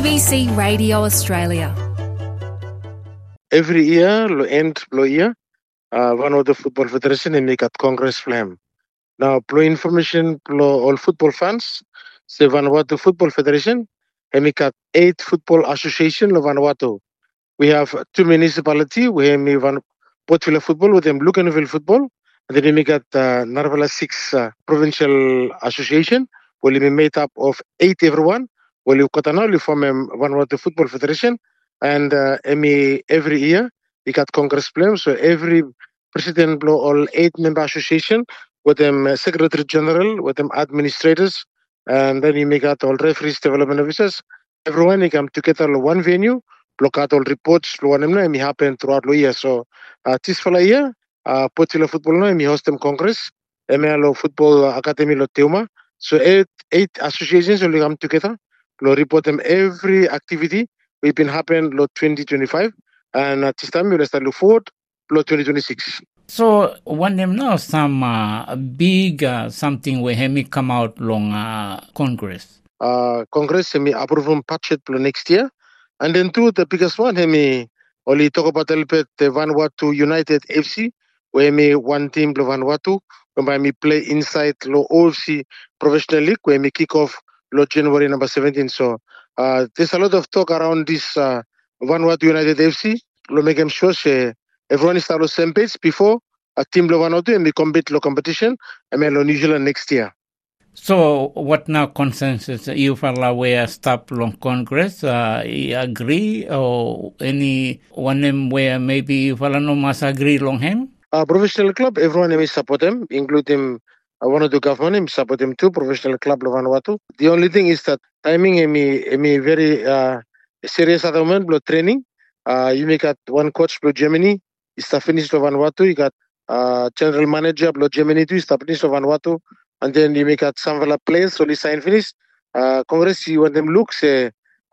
ABC Radio Australia. Every year, lo end lo year, one of the football federation and make at Congress Flam. Now, pro information pro all football fans, se Vanuatu Football Federation, and make at 8 football association of Vanuatu. We have 2 municipality, we have Port Vila football with them Lucanville football, and then we make at Narvala 6 provincial association, will be made up of 8 everyone. Well, you form Vanuatu Football Federation, and every year we got Congress Play. So every president blow all 8 member association with them secretary general, with them administrators, and then you make out all referees, development officers. Everyone you come together one venue, block out all reports, one and happen throughout the year. So this for a year, Port Vila football no, we host them Congress, MLO Football Academy lo Teuma. So eight associations will come together. We'll report them every activity we've been happening 2025, and at this time we'll start look forward 2026. So one them now some big something where me come out long Congress. Congress me approve budget next year, and then two the biggest one me only talk about a little bit the Vanuatu United FC where me one team Vanuatu where me play inside OFC Professional League where me kick off January number 17. So there's a lot of talk around this Vanuatu United FC. Lo make them sure everyone is on the same page before a team Vanuatu and we compete the competition and New Zealand next year. So what now consensus you fella where stop long Congress you agree or any one them where maybe you fella no must agree long him? Professional club, everyone may support them, including one of the government support them too, professional club Vanuatu. The only thing is that timing me very serious at the moment, blood training. You make at one coach blood Germany, is the finish of Vanuatu. You got general manager blood Germany too, is the finish of Vanuatu. And then you make at some players, so sign finish. Congress, you want them look, say,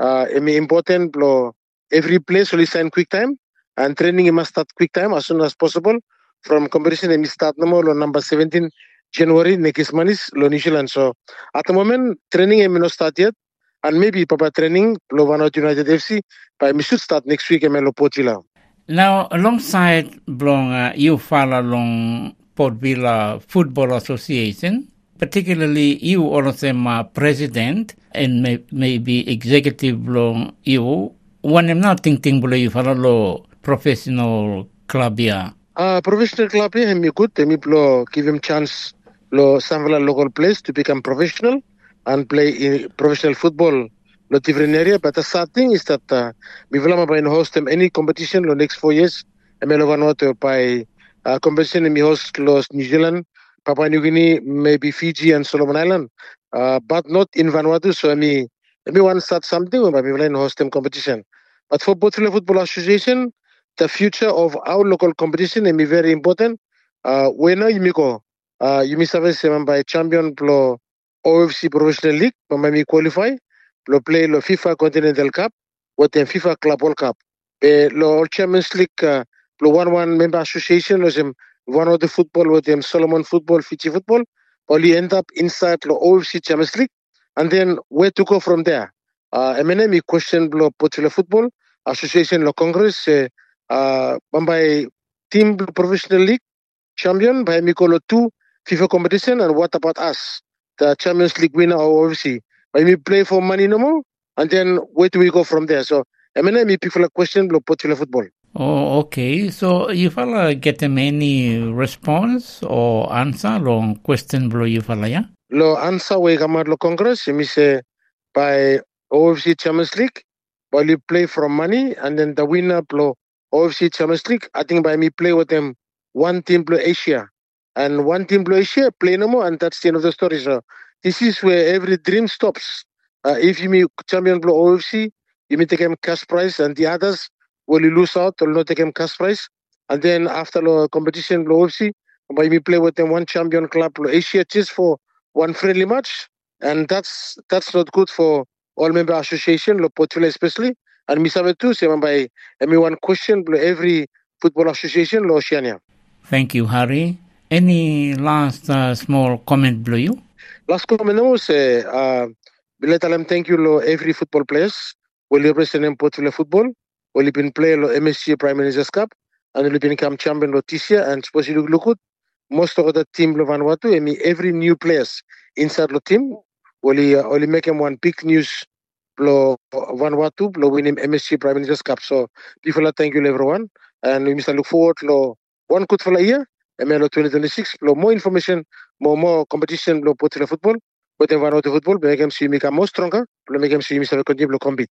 important blow every place, so sign quick time. And training you must start quick time as soon as possible. From competition, you start number 17 January next month New Zealand. So at the moment training may not start yet, and maybe Papa training Vanuatu United FC, but we should start next week in Port Vila. Now alongside Blong, you follow along Port Vila Football Association, particularly you also president and maybe executive Blong you. One am not thinking below you follow professional club here. Professional club here, me good. Me give him chance. Some local players to become professional and play in professional football different area. But the sad thing is that we will not host them any competition next 4 years. Vanuatu by competition in host New Zealand, Papua New Guinea, maybe Fiji and Solomon Island, but not in Vanuatu. So me want to start something, but we will host them competition. But for Port Vila Football Association, the future of our local competition is very important. When you go. You may have by champion pro OFC Professional League, but may qualify, play the FIFA Continental Cup, with the FIFA Club World Cup. The Champions League, 1-1 member association, one of the football with them Solomon football, Fiji football, only end up inside the OFC Champions League, and then where to go from there? MNM question Port Vila Football Association, the Congress, by team Professional League champion by Mikolo 2 FIFA competition, and what about us, the Champions League winner or OFC? When we play for money no more, and then where do we go from there? So, I mean, me people a question blow Port Vila Football. Oh, okay. So, you fella get them any response or answer long question blow you fella, yeah? Lo answer we come out lo Congress, me say by OFC Champions League, while you play for money, and then the winner blow OFC Champions League. I think by me play with them one team blow Asia. And one team blow Asia, play no more, and that's the end of the story. So this is where every dream stops. If you meet champion blow OFC, you may take him cash prize, and the others will you lose out or not take him cash prize. And then after the competition blow OFC, by me play with them one champion club blow Asia just for one friendly match, and that's not good for all member association, lo Port Vila especially. And me sabe too, say by one question blow every football association lo Oceania. Thank you, Harry. Any last small comment, Blue? You? Last comment, no, say, let them thank you, every football players Wali represent Port Vila football. Wali been play lo MSC Prime Minister's Cup. And wali been come champion lo Tisia and supposed to look good. Most of the team lo Vanuatu, every new players inside the team, only make him one big news lo Vanuatu, lo win him MSC Prime Minister's Cup. So people thank you everyone, and we must look forward lo one good for a year, and 2026 lo more information, more competition lo Port Vila football, but in Vanuatu football, make him see me more stronger, lo make him see me continue lo compete.